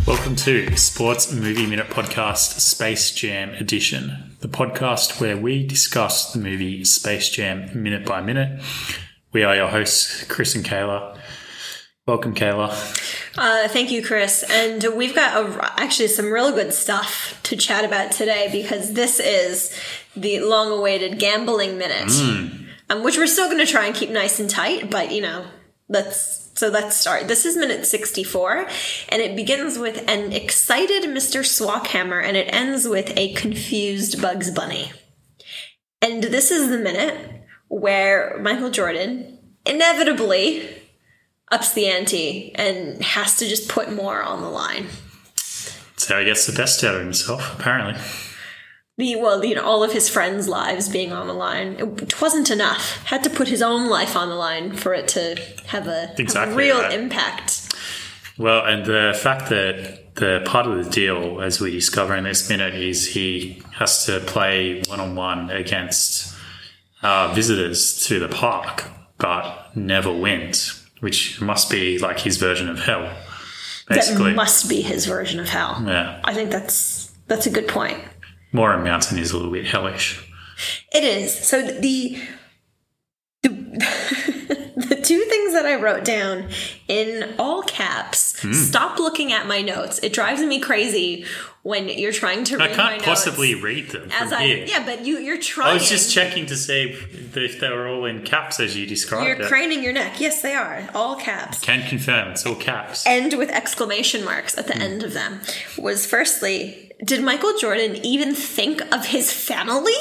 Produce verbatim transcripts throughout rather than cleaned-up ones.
Welcome to Sports Movie Minute Podcast Space Jam Edition, the podcast where we discuss the movie Space Jam minute by minute. We are your hosts, Chris and Kayla. Welcome, Kayla. Uh, thank you, Chris. And we've got a, actually some real good stuff to chat about today because this is the long-awaited gambling minute, mm. um, which we're still going to try and keep nice and tight, but, you know, let's... So let's start. This is minute sixty-four, and it begins with an excited Mister Swackhammer, and it ends with a confused Bugs Bunny. And this is the minute where Michael Jordan inevitably ups the ante and has to just put more on the line. That's how he gets the best out of himself, apparently. The, well, you know, all of his friends' lives being on the line. It wasn't enough. Had to put his own life on the line for it to have a, exactly have a real right. impact. Well, and the fact that the part of the deal, as we discover in this minute, is he has to play one-on-one against uh, visitors to the park, but never wins, which must be like his version of hell, basically. That must be his version of hell. Yeah. I think that's that's a good point. Moran Mountain is a little bit hellish. It is. So the the, the two things that I wrote down in all caps, mm. stop looking at my notes. It drives me crazy when you're trying to read my notes. I can't possibly read them as from I, here. Yeah, but you, you're trying. I was just checking to see if they were all in caps as you described You're it. craning your neck. Yes, they are. All caps. Can confirm. It's all caps. End with exclamation marks at the mm. end of them. Was firstly, did Michael Jordan even think of his family?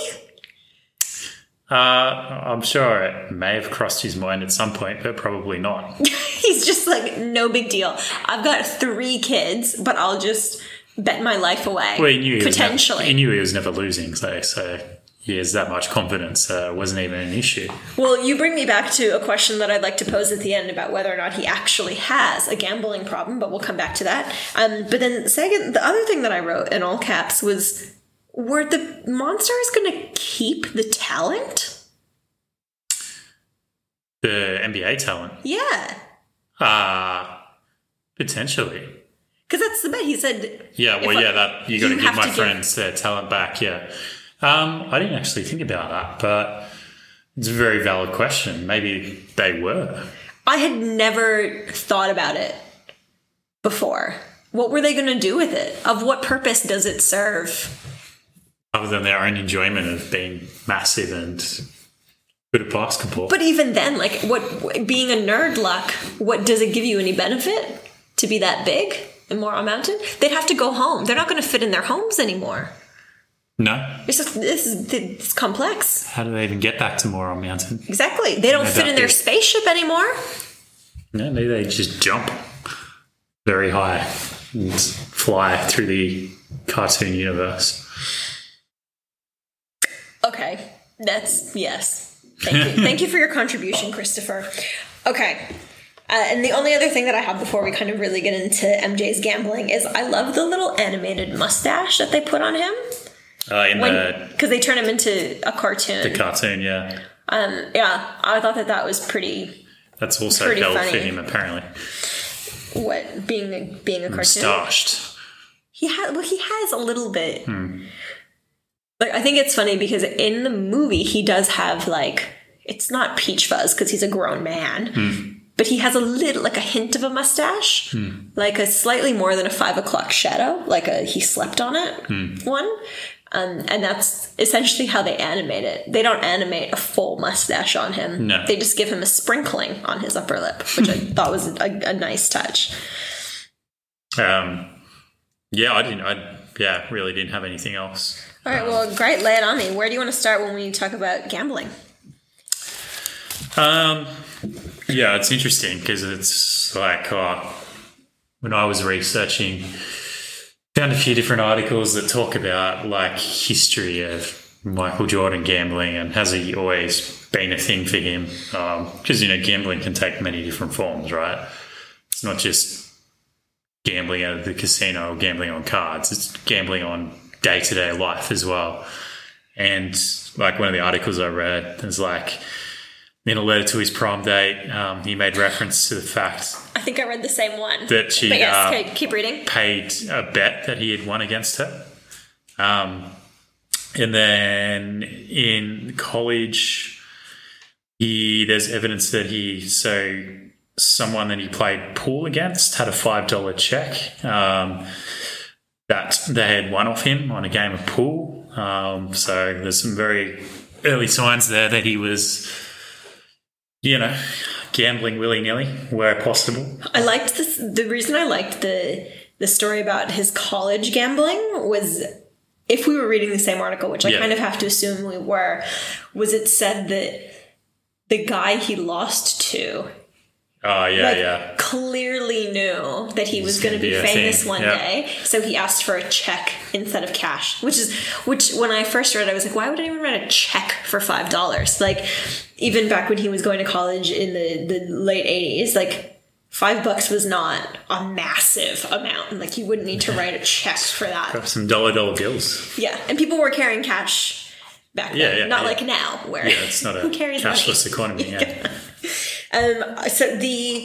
Uh, I'm sure it may have crossed his mind at some point, but probably not. He's just like, no big deal. I've got three kids, but I'll just bet my life away. Well, he knew he potentially. Was never, he knew he was never losing, so, so he has that much confidence. Uh, it wasn't even an issue. Well, you bring me back to a question that I'd like to pose at the end about whether or not he actually has a gambling problem, but we'll come back to that. Um, but then second, the other thing that I wrote in all caps was, were the Monsters going to keep the talent? The N B A talent? Yeah. Uh, potentially. Because that's the bet. He said... Yeah, well, I, yeah, that you got to give my friends give... their talent back, yeah. Um, I didn't actually think about that, but it's a very valid question. Maybe they were. I had never thought about it before. What were they going to do with it? Of what purpose does it serve? Other than their own enjoyment of being massive and good at basketball. But even then, like, what being a nerd luck, what does it give you any benefit to be that big in Moron Mountain? They'd have to go home. They're not going to fit in their homes anymore. No. It's just, this is it's complex. How do they even get back to Moron Mountain? Exactly. They don't fit in their spaceship anymore. No, maybe they just jump very high and fly through the cartoon universe. Okay. That's, yes. Thank you. Thank you for your contribution, Christopher. Okay. Uh, and the only other thing that I have before we kind of really get into M J's gambling is I love the little animated mustache that they put on him. Uh, in when, the... Because they turn him into a cartoon. The cartoon, yeah. Um, yeah, I thought that that was pretty That's also pretty hell funny. for him, apparently. What? Being a, being a cartoon? Mustached. He has, well, he has a little bit. Hmm. Like, I think it's funny because in the movie, he does have, like, it's not peach fuzz because he's a grown man, hmm. but he has a little, like a hint of a mustache, hmm. like a slightly more than a five o'clock shadow, like a he slept on it hmm. one. Um, and that's essentially how they animate it. They don't animate a full mustache on him. No. They just give him a sprinkling on his upper lip, which I thought was a, a nice touch. Um, yeah, I didn't, I, yeah, really didn't have anything else. All right, well, great. Lay it on me. Where do you want to start when we talk about gambling? Um, yeah, it's interesting because it's like uh, when I was researching, found a few different articles that talk about like history of Michael Jordan gambling and has he always been a thing for him? Because, um, you know, gambling can take many different forms, right? It's not just gambling at the casino or gambling on cards. It's gambling on day-to-day life as well. And like one of the articles I read is like in a letter to his prom date, um, he made reference to the fact I think I read the same one. that she But yes, uh, okay, keep reading. paid a bet that he had won against her. Um, and then in college, he there's evidence that he so someone that he played pool against had a five dollar check um, that they had won off him on a game of pool. Um, so there's some very early signs there that he was, you know, gambling willy-nilly where possible. I liked this. The reason I liked the the story about his college gambling was, if we were reading the same article, which I Yeah. kind of have to assume we were, was it said that the guy he lost to Oh, yeah, like, yeah. clearly knew that he was It's going to gonna be be a famous thing, one yeah. day, so he asked for a check instead of cash. Which is, which when I first read it, I was like, why would anyone write a check for five dollars? Like, even back when he was going to college in the, the late eighties, like, five bucks was not a massive amount. Like, you wouldn't need to write a check for that. Got some dollar dollar bills. Yeah, and people were carrying cash back then, Yeah, yeah, not yeah. like now, where Yeah, it's not a who carries money? cashless economy. Yeah. Um, so the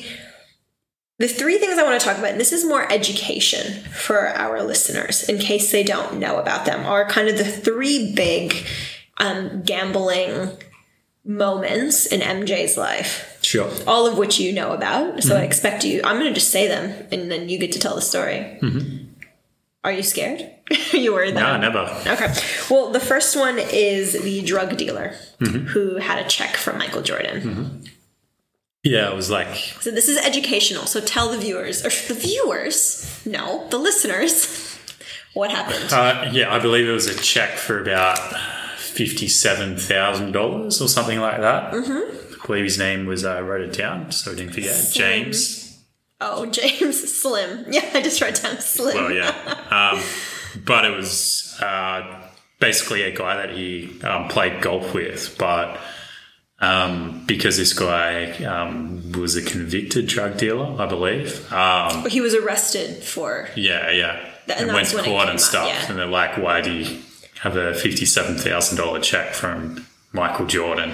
the three things I want to talk about, and this is more education for our listeners in case they don't know about them, are kind of the three big um, gambling moments in M J's life, Sure. all of which you know about. So Mm-hmm. I expect you, I'm going to just say them and then you get to tell the story. Mm-hmm. Are you scared? Are you worried? No, that never. Okay. Well, the first one is the drug dealer Mm-hmm. who had a check from Michael Jordan. Mm-hmm. Yeah, it was like, So this is educational. So tell the viewers, or the viewers, no, the listeners, what happened. uh, yeah, I believe it was a check for about fifty-seven thousand dollars or something like that. Mm-hmm. I believe his name was, I uh, wrote it down so I didn't forget. Slim. James. Oh, James Slim. Yeah, I just wrote down Slim. Well, yeah. Um, but it was uh, basically a guy that he um, played golf with, but um, because this guy um, was a convicted drug dealer, I believe. Um, He was arrested for. yeah, yeah. And And, that's went to when it court came and out, stuff. yeah. And they're like, why do you have a fifty-seven thousand dollars check from Michael Jordan?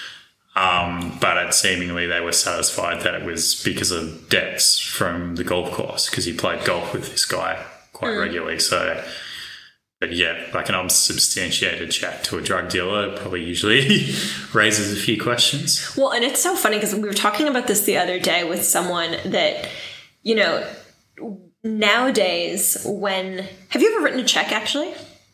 Um, but it seemingly they were satisfied that it was because of debts from the golf course, because he played golf with this guy quite Mm. regularly. So, but yeah, like an unsubstantiated check to a drug dealer probably usually raises a few questions. Well, and it's so funny because we were talking about this the other day with someone that, you know, nowadays when. Have you ever written a check actually?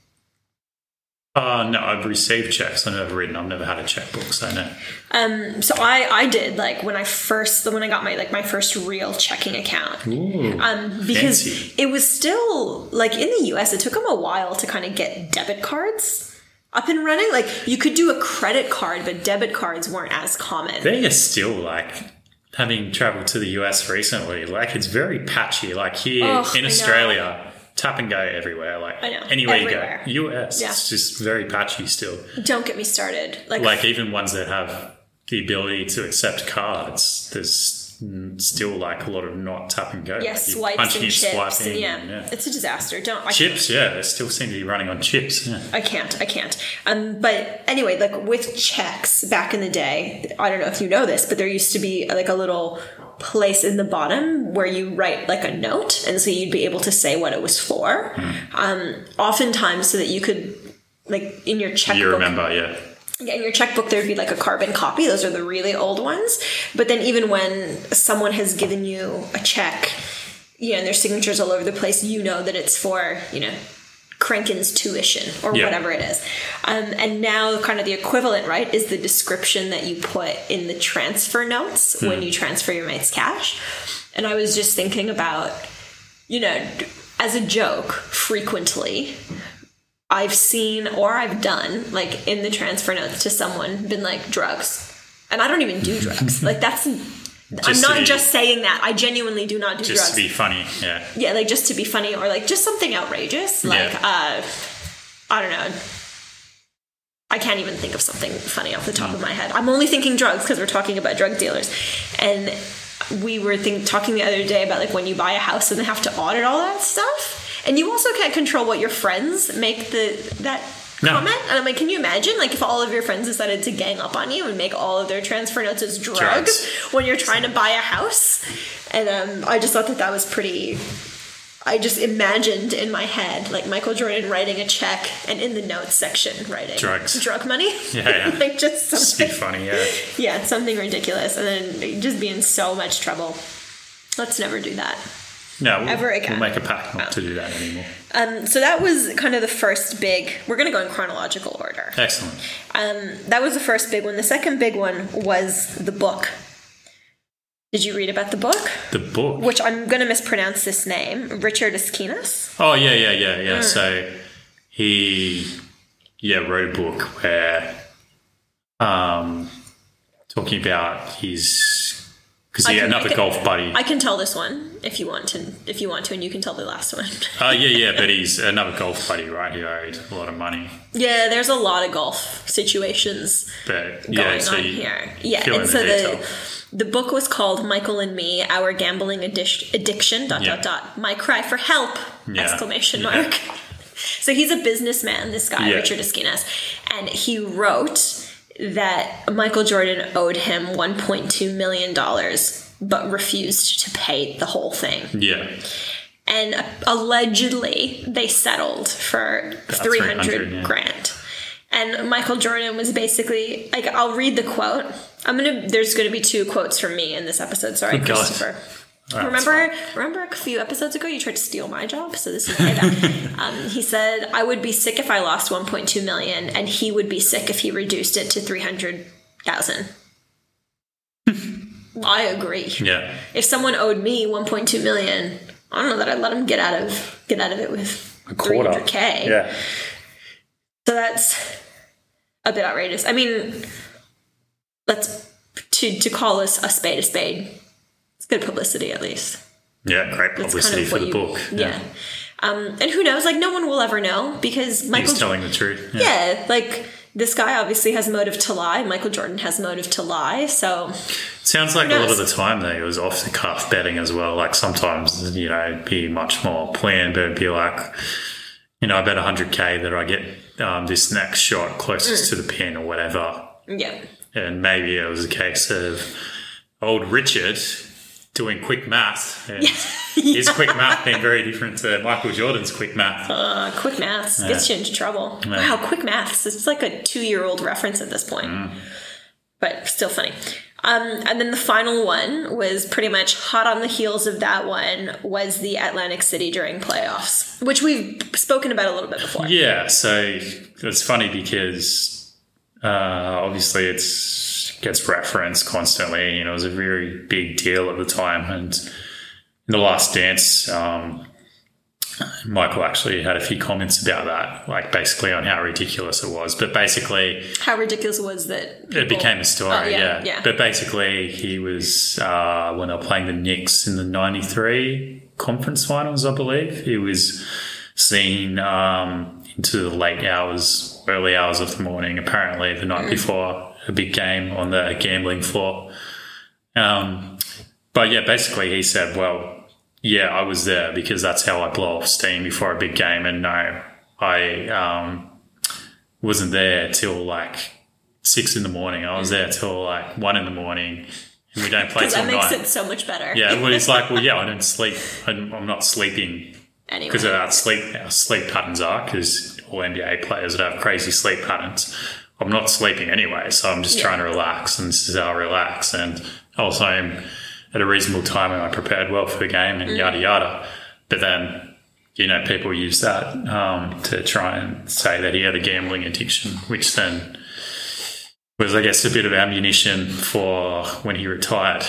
Uh, no, I've received checks. I've never written. I've never had a checkbook, so no. Um, so I, I did like when I first when I got my like my first real checking account. Ooh, Um, because fancy. it was still like in the U S, it took them a while to kind of get debit cards up and running. Like you could do a credit card, but debit cards weren't as common. They are still like, having travelled to the U S recently, like it's very patchy. Like here Ugh, in I know. Australia, tap and go everywhere. Like I know. anywhere Everywhere. you go, U S, Yeah. it's just very patchy still. Don't get me started. Like, Like even ones that have the ability to accept cards, there's mm, still like a lot of not tap and go. yeah, Like you swipes punch and in, chips, swipe and in, yeah, yeah. it's a disaster. Don't I Chips, yeah, they still seem to be running on chips. Yeah. I can't. I can't. Um, but anyway, like with checks back in the day, I don't know if you know this, but there used to be like a little place in the bottom where you write like a note, and so you'd be able to say what it was for. Hmm. Um, oftentimes, so that you could like in your checkbook. You remember, yeah. Yeah, in your checkbook, there'd be like a carbon copy. Those are the really old ones. But then even when someone has given you a check, you know, and their signatures all over the place, you know that it's for, you know, Krenken's tuition or Yeah. whatever it is. Um, and now kind of the equivalent, right, is the description that you put in the transfer notes Hmm. when you transfer your mate's cash. And I was just thinking about, you know, as a joke, frequently, I've seen or I've done, like, in the transfer notes to someone, been like, drugs. And I don't even do drugs. Like, that's... I'm to not be- just saying that. I genuinely do not do Just drugs. to be funny, yeah. Yeah, like, just to be funny or, like, just something outrageous. Like, Yeah. uh... I don't know. I can't even think of something funny off the top of my head. I'm only thinking drugs because we're talking about drug dealers. And we were think, talking the other day about, like, when you buy a house and they have to audit all that stuff. And you also can't control what your friends make the that No. comment. And I'm like, can you imagine, like, if all of your friends decided to gang up on you and make all of their transfer notes as drugs, Drugs. when you're trying to buy a house? And um, I just thought that that was pretty... I just imagined in my head, like, Michael Jordan writing a check and in the notes section writing... Drugs. Drug money. Yeah, yeah. Like, just something... It's funny, yeah. Yeah, it's something ridiculous. And then just be in so much trouble. Let's never do that. No, we'll, Ever again. we'll make a pact not to do that anymore. Um, so that was kind of the first big... We're going to go in chronological order. Excellent. Um, that was the first big one. The second big one was the book. Did you read about the book? The book? Which I'm going to mispronounce this name. Richard Esquinas? Oh, yeah, yeah, yeah, yeah. Mm. So he, yeah, wrote a book where, um, talking about his... Because he I had can- another I can- golf buddy. I can tell this one if you want to, if you want to, and you can tell the last one. Oh, yeah, yeah, but he's another golf buddy, right? He owed a lot of money. Yeah, there's a lot of golf situations But, going yeah, so on you here. Yeah, fill in and the so detail. the the book was called Michael and Me: Our Gambling Addic- Addiction. Dot Yeah. dot dot. My cry for help! Yeah. Exclamation Yeah. mark. So he's a businessman. This guy, Yeah. Richard Esquinas, and he wrote that Michael Jordan owed him one point two million dollars, but refused to pay the whole thing. Yeah. And allegedly, they settled for About three three hundred hundred, yeah. grand. And Michael Jordan was basically like, I'll read the quote. I'm gonna. There's gonna be two quotes from me in this episode. Sorry, Oh, God. Christopher. Wow, remember, remember a few episodes ago, you tried to steal my job. So this is payback. um, he said, "I would be sick if I lost one point two million, and he would be sick if he reduced it to three hundred thousand." I agree. Yeah. If someone owed me one point two million, I don't know that I'd let him get out of get out of it with A quarter. three hundred K. Yeah. So that's a bit outrageous. I mean, let's to to call us a spade a spade. It's good publicity, at least. Yeah, great That's publicity for what the you- book. Yeah. Um, and who knows? Like, no one will ever know because Michael. He's telling the truth. Yeah, like this guy obviously has motive to lie. Michael Jordan has motive to lie. So Sounds like Who a lot knows? of the time though, it was off the cuff betting as well. Like sometimes, you know, it'd be much more planned, but it'd be like, you know, I bet one hundred K that I get um, this next shot closest to the pin or whatever. yeah, And maybe it was a case of old Richard doing quick math. And his quick math being very different to Michael Jordan's quick math. uh, quick maths gets you into trouble. Yeah. Wow, quick maths. It's like a two-year-old reference at this point, Mm. but still funny. Um, and then the final one was pretty much hot on the heels of that one was the Atlantic City during playoffs, which we've spoken about a little bit before. Yeah, so it's funny because uh, obviously it's gets referenced constantly. You know, it was a very big deal at the time. And in The Last Dance, um, Michael actually had a few comments about that, like basically on how ridiculous it was. But basically, How ridiculous was that? it people- became a story, Oh, yeah, yeah, yeah. But basically, he was, uh, when they were playing the Knicks in the ninety-three conference finals, I believe, he was seen um, into the late hours, early hours of the morning, apparently the night before a big game on the gambling floor. Um, but yeah, basically he said, well, yeah, I was there because that's how I blow off steam before a big game. And no, I um, wasn't there till like six in the morning. I was there till like one in the morning, and we don't play Because till that makes nine. it so much better. Yeah, well, it's like, well, yeah, I don't sleep. I'm, I'm not sleeping Anyway. because of our sleep, our sleep patterns are, because all N B A players would have crazy sleep patterns. I'm not sleeping anyway, so I'm just Yeah. trying to relax, and this is how I relax. And also, I'm at a reasonable time, and I prepared well for the game, and yada yada. But then, you know, people use that um, to try and say that he had a gambling addiction, which then was, I guess, a bit of ammunition for when he retired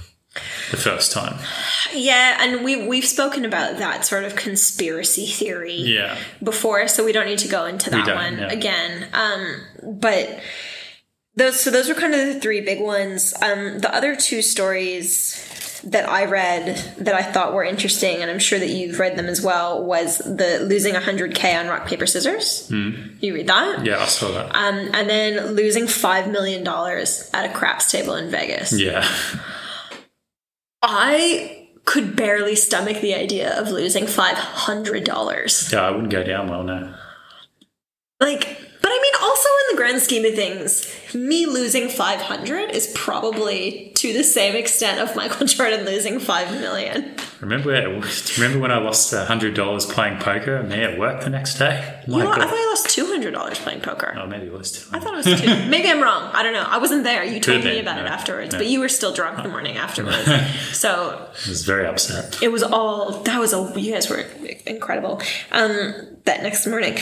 the first time. Yeah, and we we've spoken about that sort of conspiracy theory Yeah. before, so we don't need to go into that don't, one yeah. again. Um, but those so those were kind of the three big ones. Um, the other two stories that I read that I thought were interesting, and I'm sure that you've read them as well, was the losing one hundred K on rock paper scissors. Mm. You read that? Yeah, I saw that. Um, and then losing five million dollars at a craps table in Vegas. Yeah. I could barely stomach the idea of losing five hundred dollars. Yeah, I wouldn't go down well, no. Like, but I mean, also in the grand scheme of things, me losing five hundred is probably to the same extent of Michael Jordan losing five million. Remember, do you remember when I lost one hundred dollars playing poker and me at work the next day? You know, I thought I lost two hundred dollars playing poker. Oh, maybe it was two. I thought it was two. Maybe I'm wrong. I don't know. I wasn't there. You told Could me be. about No. it afterwards, No. but you were still drunk the morning afterwards. So I was very upset. it was all, that was a, you guys were incredible um, that next morning.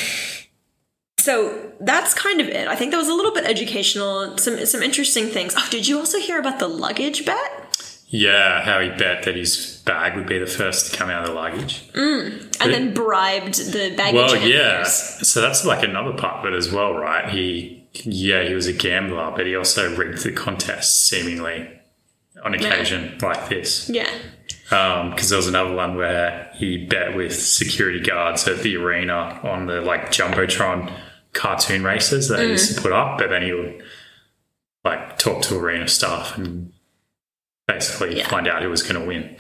So that's kind of it. I think that was a little bit educational, some some interesting things. Oh, did you also hear about the luggage bet? Yeah, how he bet that his bag would be the first to come out of the luggage. Mm. And then bribed the baggage Well, handlers. yeah. So that's like another part of it as well, right? He, yeah, he was a gambler, but he also rigged the contest seemingly on occasion like this. Yeah. Because um, there was another one where he bet with security guards at the arena on the like Jumbotron cartoon races that Mm. he used to put up, but then he would like talk to arena staff and basically Yeah. find out who was going to win.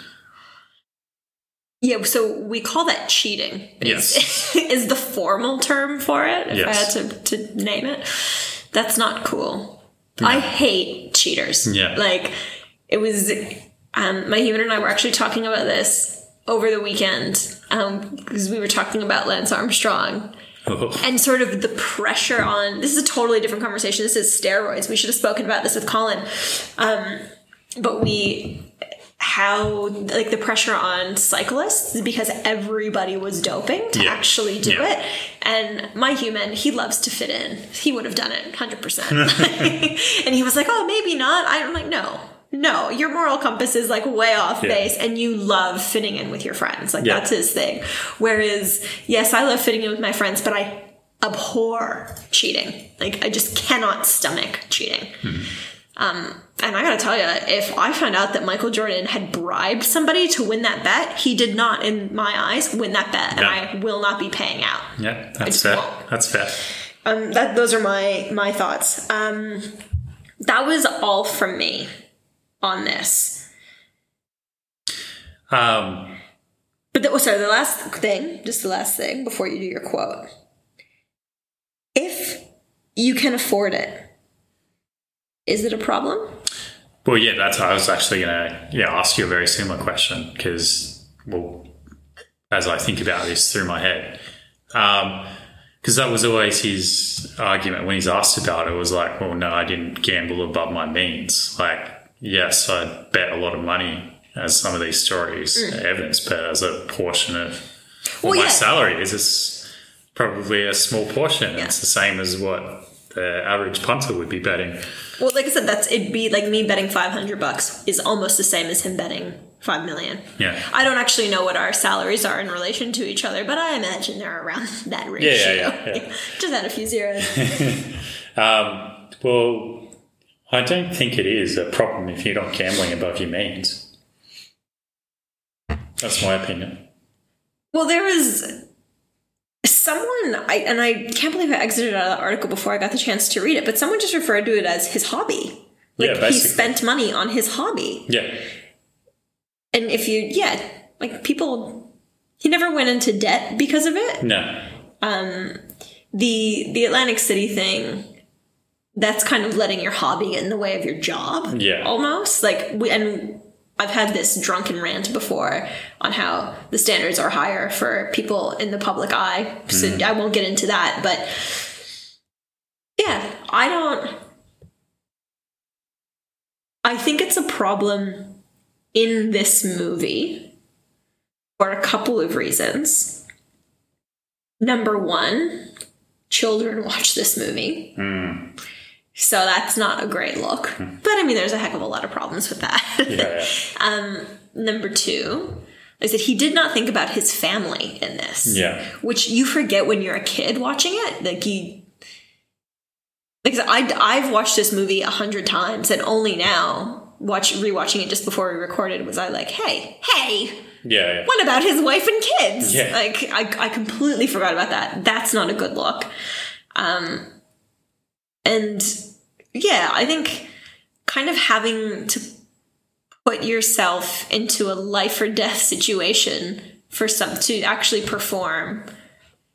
Yeah, so we call that cheating. Yes. Is, is the formal term for it, if Yes. I had to, to name it. That's not cool. I hate cheaters. Yeah. Like, it was, um, my human and I were actually talking about this over the weekend, um, because we were talking about Lance Armstrong. And sort of the pressure on, this is a totally different conversation. This is steroids. We should have spoken about this with Colin. Um, but we, how, like the pressure on cyclists because everybody was doping to Yeah. actually do Yeah. it. And my human, he loves to fit in. He would have done it one hundred percent. And he was like, oh, maybe not. I'm like, no. No, your moral compass is like way off Yeah. base and you love fitting in with your friends. Like Yeah. that's his thing. Whereas, yes, I love fitting in with my friends, but I abhor cheating. Like I just cannot stomach cheating. Mm-hmm. Um, and I gotta tell you, if I found out that Michael Jordan had bribed somebody to win that bet, he did not, in my eyes, win that bet. And No. I will not be paying out. Yeah, I that's just fair. won't. That's fair. Um, that, those are my, my thoughts. Um, that was all from me on this. Um, But the, oh, sorry, the last thing, just the last thing before you do your quote. If you can afford it, is it a problem? well, yeah, that's I was actually going to yeah ask you a very similar question because, well, as I think about this through my head, because that was always his argument when he's asked about it. Was like, well, no, I didn't gamble above my means. Like, yes, I bet a lot of money, as some of these stories evidence, but as a portion of Well, what my yeah. salary is, it's probably a small portion. Yeah. It's the same as what the average punter would be betting. Well, like I said, that's it'd be like me betting five hundred bucks is almost the same as him betting five million. Yeah. I don't actually know what our salaries are in relation to each other, but I imagine they're around that ratio. Yeah, yeah, yeah, yeah. Just add a few zeros. Um, well, I don't think it is a problem if you're not gambling above your means. That's my opinion. Well, there was someone, I, and I can't believe I exited out of the article before I got the chance to read it, but someone just referred to it as his hobby. Like, Yeah, he basically. spent money on his hobby. Yeah. And if you, yeah, like people, he never went into debt because of it. No. The the Atlantic City thing, that's kind of letting your hobby get in the way of your job. Yeah. Almost. Like, we, and I've had this drunken rant before on how the standards are higher for people in the public eye. So Mm. I won't get into that. But yeah, I don't. I think it's a problem in this movie for a couple of reasons. Number one, children watch this movie. Mm. So that's not a great look. But I mean, there's a heck of a lot of problems with that. Yeah, yeah. um, number two, I said he did not think about his family in this. Yeah. Which you forget when you're a kid watching it. Like you, like I, I've watched this movie a hundred times, and only now, watch rewatching it just before we recorded, was I like, hey, hey, Yeah, yeah. what about his wife and kids? Yeah. Like, I, I completely forgot about that. That's not a good look. Um, and yeah, I think kind of having to put yourself into a life or death situation for some to actually perform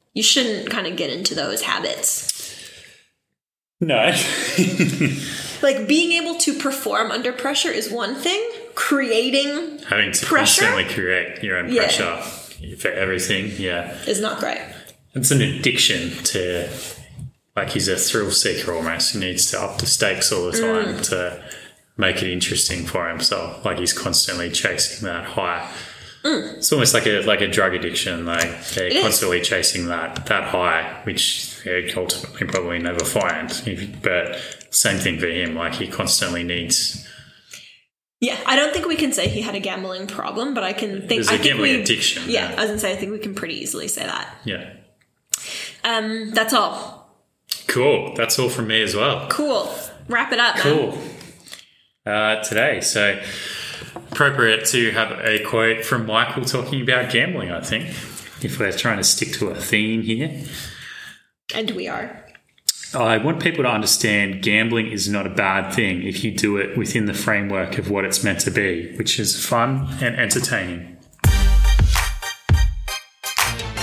you shouldn't kind of get into those habits. No. Like, being able to perform under pressure is one thing. Creating Having to pressure constantly create your own Yeah. pressure for everything, yeah. is not great. It's an addiction to, like, he's a thrill seeker almost. He needs to up the stakes all the time Mm. to make it interesting for himself. Like, he's constantly chasing that high. Mm. It's almost like a like a drug addiction. Like, they're It is. constantly chasing that, that high, which they ultimately probably never find. But same thing for him. Like, he constantly needs... Yeah, I don't think we can say he had a gambling problem, but I can think... There's a I think gambling we, addiction. Yeah, I was going to say, I think we can pretty easily say that. Yeah. Um, that's all. Cool. That's all from me as well. Cool. Wrap it up, man. Cool. Uh, today, so appropriate to have a quote from Michael talking about gambling, I think, if we're trying to stick to a theme here. And we are. I want people to understand gambling is not a bad thing if you do it within the framework of what it's meant to be, which is fun and entertaining.